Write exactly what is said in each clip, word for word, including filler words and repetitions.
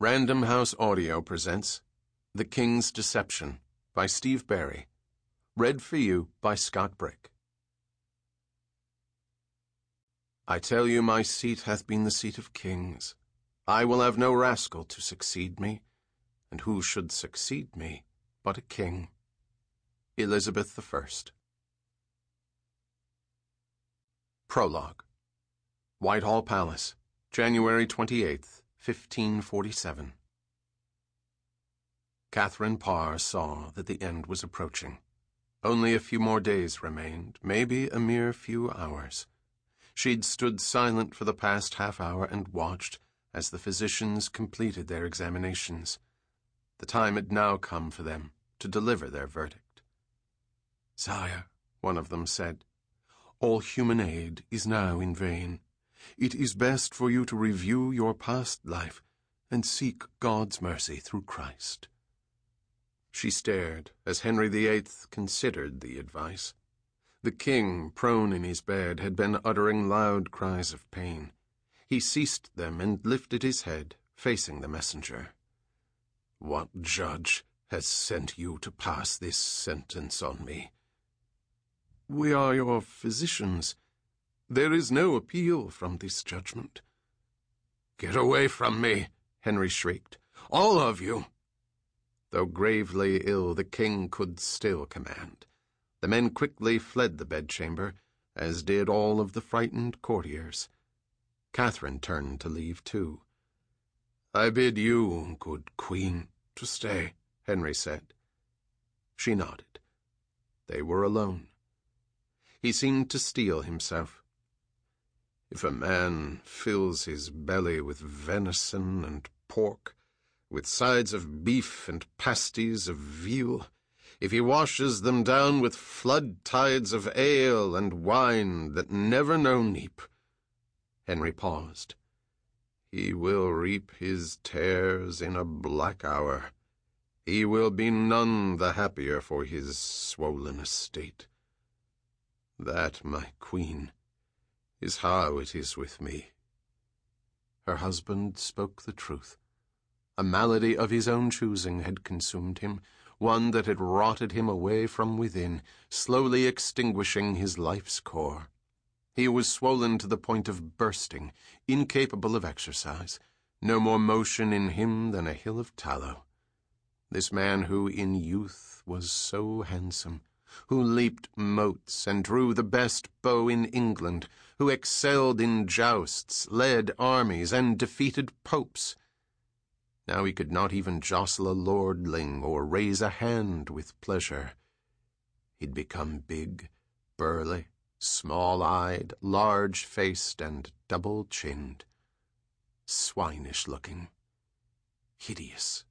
Random House Audio presents The King's Deception by Steve Barry. Read for you by Scott Brick. I tell you, my seat hath been the seat of kings. I will have no rascal to succeed me, and who should succeed me but a king? Elizabeth the First. Prologue. Whitehall Palace, January twenty-eighth, fifteen forty-seven. Catherine Parr saw that the end was approaching. Only a few more days remained, maybe a mere few hours. She'd stood silent for the past half hour and watched as the physicians completed their examinations. The time had now come for them to deliver their verdict. "Sire," one of them said, "all human aid is now in vain. It is best for you to review your past life and seek God's mercy through Christ." She stared as Henry the Eighth considered the advice. The king, prone in his bed, had been uttering loud cries of pain. He ceased them and lifted his head, facing the messenger. "What judge has sent you to pass this sentence on me?" "We are your physicians. There is no appeal from this judgment." "Get away from me," Henry shrieked. "All of you." Though gravely ill, the king could still command. The men quickly fled the bedchamber, as did all of the frightened courtiers. Catherine turned to leave too. "I bid you, good queen, to stay," Henry said. She nodded. They were alone. He seemed to steel himself. If a man fills his belly with venison and pork, with sides of beef and pasties of veal, if he washes them down with flood tides of ale and wine that never know neep— Henry paused. "He will reap his tares in a black hour. He will be none the happier for his swollen estate. That, my queen, is how it is with me." Her husband spoke the truth. A malady of his own choosing had consumed him, one that had rotted him away from within, slowly extinguishing his life's core. He was swollen to the point of bursting, incapable of exercise, no more motion in him than a hill of tallow. This man who in youth was so handsome, who leaped moats and drew the best bow in England, who excelled in jousts, led armies, and defeated popes. Now he could not even jostle a lordling or raise a hand with pleasure. He'd become big, burly, small-eyed, large-faced, and double-chinned. Swinish-looking. Hideous.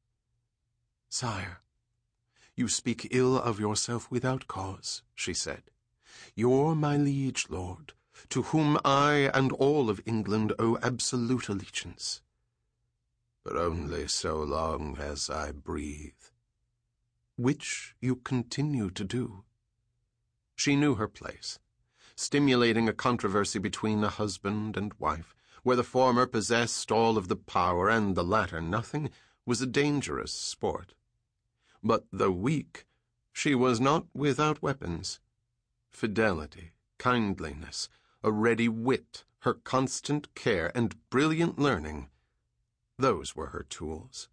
"Sire, you speak ill of yourself without cause," she said. "You're my liege lord, to whom I and all of England owe absolute allegiance." "But only so long as I breathe." "Which you continue to do." She knew her place. Stimulating a controversy between a husband and wife, where the former possessed all of the power and the latter nothing, was a dangerous sport. But though weak, she was not without weapons. Fidelity, kindliness, a ready wit, her constant care, and brilliant learning— those were her tools.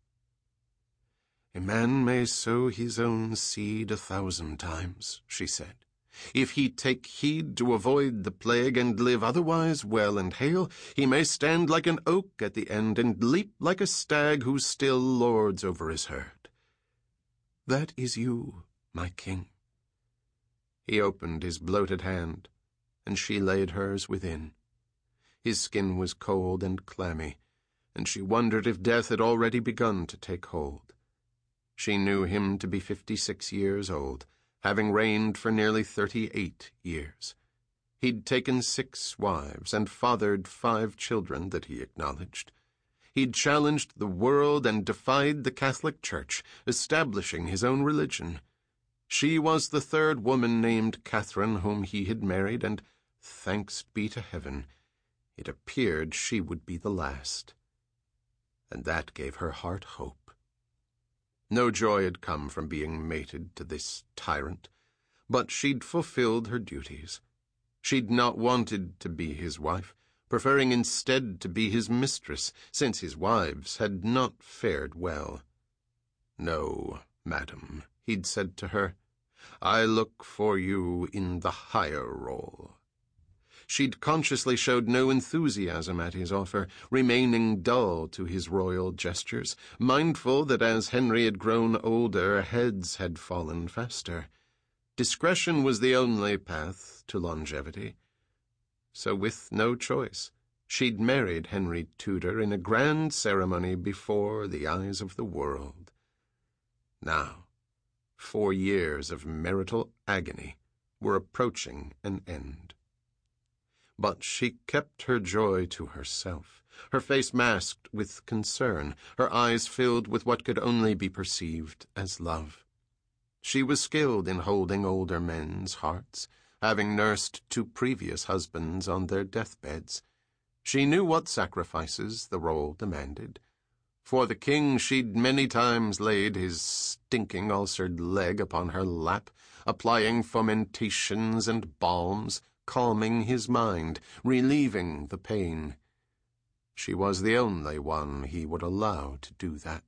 "A man may sow his own seed a thousand times," she said. "If he take heed to avoid the plague and live otherwise well and hale, he may stand like an oak at the end and leap like a stag who still lords over his herd. That is you, my king." He opened his bloated hand, and she laid hers within. His skin was cold and clammy, and she wondered if death had already begun to take hold. She knew him to be fifty-six years old, having reigned for nearly thirty-eight years. He'd taken six wives and fathered five children that he acknowledged. He'd challenged the world and defied the Catholic Church, establishing his own religion. She was the third woman named Catherine whom he had married, and, thanks be to heaven, it appeared she would be the last. and that gave her heart hope. No joy had come from being mated to this tyrant, but she'd fulfilled her duties. She'd not wanted to be his wife, preferring instead to be his mistress, since his wives had not fared well. "No, madam," he'd said to her, "I look for you in the higher role." She'd consciously showed no enthusiasm at his offer, remaining dull to his royal gestures, mindful that as Henry had grown older, heads had fallen faster. Discretion was the only path to longevity. So with no choice, she'd married Henry Tudor in a grand ceremony before the eyes of the world. Now, four years of marital agony were approaching an end. But she kept her joy to herself, her face masked with concern, her eyes filled with what could only be perceived as love. She was skilled in holding older men's hearts, having nursed two previous husbands on their deathbeds. She knew what sacrifices the role demanded. For the king she'd many times laid his stinking ulcered leg upon her lap, applying fomentations and balms, calming his mind, relieving the pain. She was the only one he would allow to do that.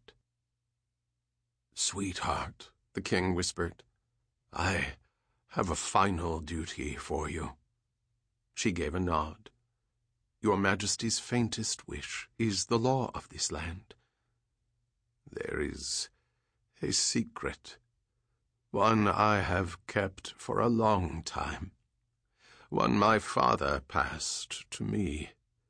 "Sweetheart," the king whispered, "I have a final duty for you." She gave a nod. "Your Majesty's faintest wish is the law of this land." "There is a secret, one I have kept for a long time, one my father passed to me.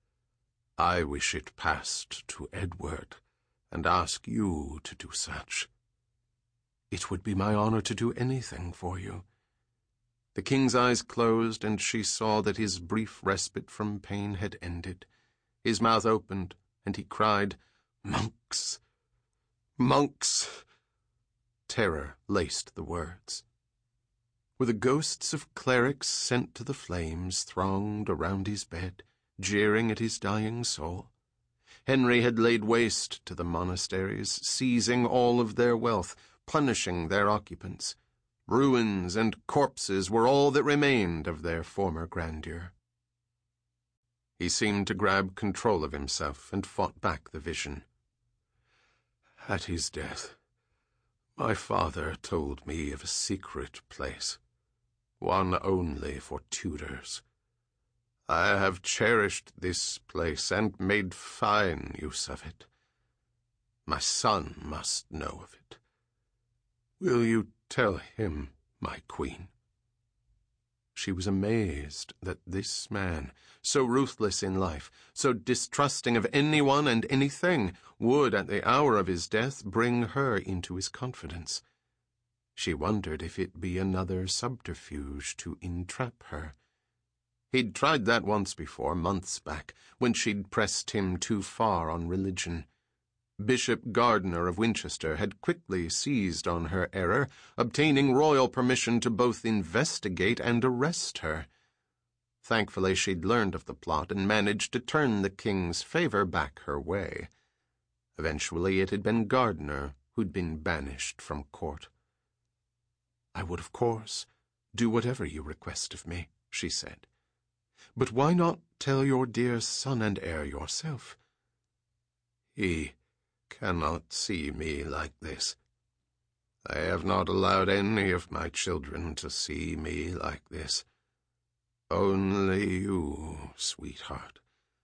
I wish it passed to Edward, and ask you to do such." "It would be my honor to do anything for you." The king's eyes closed, and she saw that his brief respite from pain had ended. His mouth opened, and he cried, "Monks! Monks!" Terror laced the words. Were the ghosts of clerics sent to the flames thronged around his bed, jeering at his dying soul? Henry had laid waste to the monasteries, seizing all of their wealth, punishing their occupants. Ruins and corpses were all that remained of their former grandeur. He seemed to grab control of himself and fought back the vision. "At his death, my father told me of a secret place, one only for Tudors. I have cherished this place and made fine use of it. My son must know of it. Will you tell him, my queen?" She was amazed that this man, so ruthless in life, so distrusting of anyone and anything, would, at the hour of his death, bring her into his confidence. She wondered if it be another subterfuge to entrap her. He'd tried that once before, months back, when she'd pressed him too far on religion. Bishop Gardiner of Winchester had quickly seized on her error, obtaining royal permission to both investigate and arrest her. Thankfully, she'd learned of the plot and managed to turn the king's favor back her way. Eventually, it had been Gardiner who'd been banished from court. "I would, of course, do whatever you request of me," she said. "But why not tell your dear son and heir yourself?" "He cannot see me like this. I have not allowed any of my children to see me like this. Only you, sweetheart.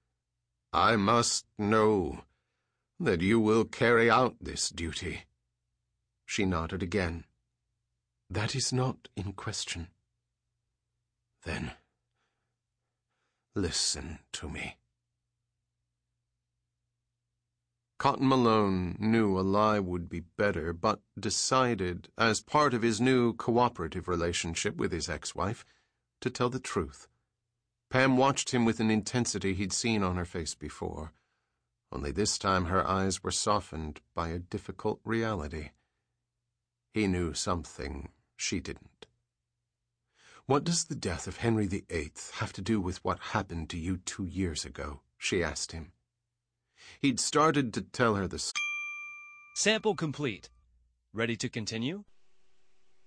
I must know that you will carry out this duty." She nodded again. "That is not in question." "Then listen to me." Cotton Malone knew a lie would be better, but decided, as part of his new cooperative relationship with his ex-wife, to tell the truth. Pam watched him with an intensity he'd seen on her face before, only this time her eyes were softened by a difficult reality. He knew something she didn't. "What does the death of Henry the Eighth have to do with what happened to you two years ago?" she asked him. He'd started to tell her the s- Sample complete. Ready to continue?